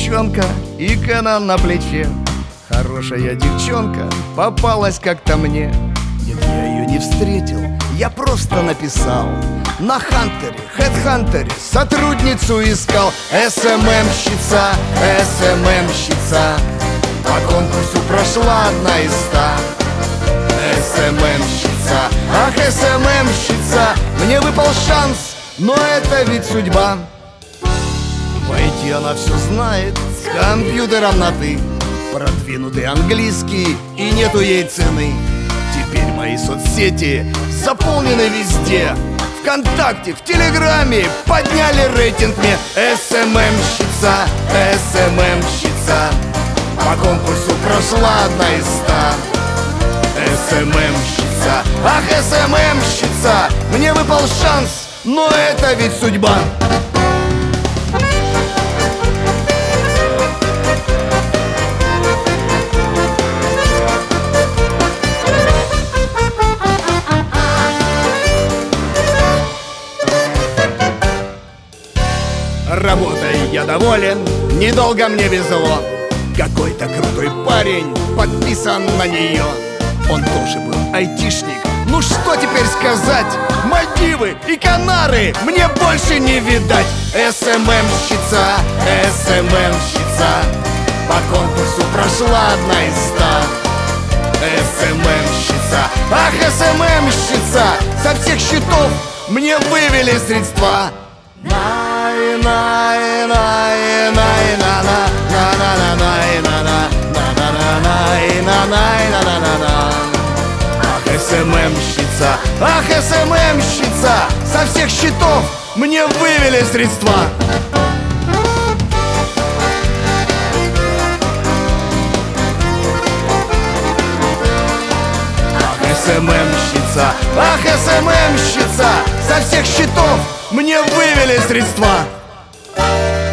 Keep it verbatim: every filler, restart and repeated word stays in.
девчонка и Кэнон на плече. Хорошая девчонка попалась как-то мне. Нет, я ее не встретил, я просто написал на Хантере, Хэдхантере сотрудницу искал. СММщица, СММщица, по конкурсу прошла одна из ста. СММщица, ах, СММщица, мне выпал шанс, но это ведь судьба. В ай ти она все знает, с компьютером на «ты», продвинутый английский и нету ей цены. Теперь мои соцсети заполнены везде. ВКонтакте, в Телеграме подняли рейтинг мне. СММщица, СММщица, по конкурсу прошла одна из ста. СММщица, ах, СММщица, мне выпал шанс, но это ведь судьба. Работой я доволен, недолго мне везло. Какой-то крутой парень подписан на нее. Он тоже был айтишник. Ну что теперь сказать? Мальдивы и Канары мне больше не видать. СММщица, СММщица, по конкурсу прошла одна из ста. СММщица, ах, СММщица, со всех счетов мне вывели средства. Ах, СММщица, ах, СММщица, со всех счетов мне вывели средства. Ах, СММщица, ах, СММщица, со всех счетов мне вывели средства.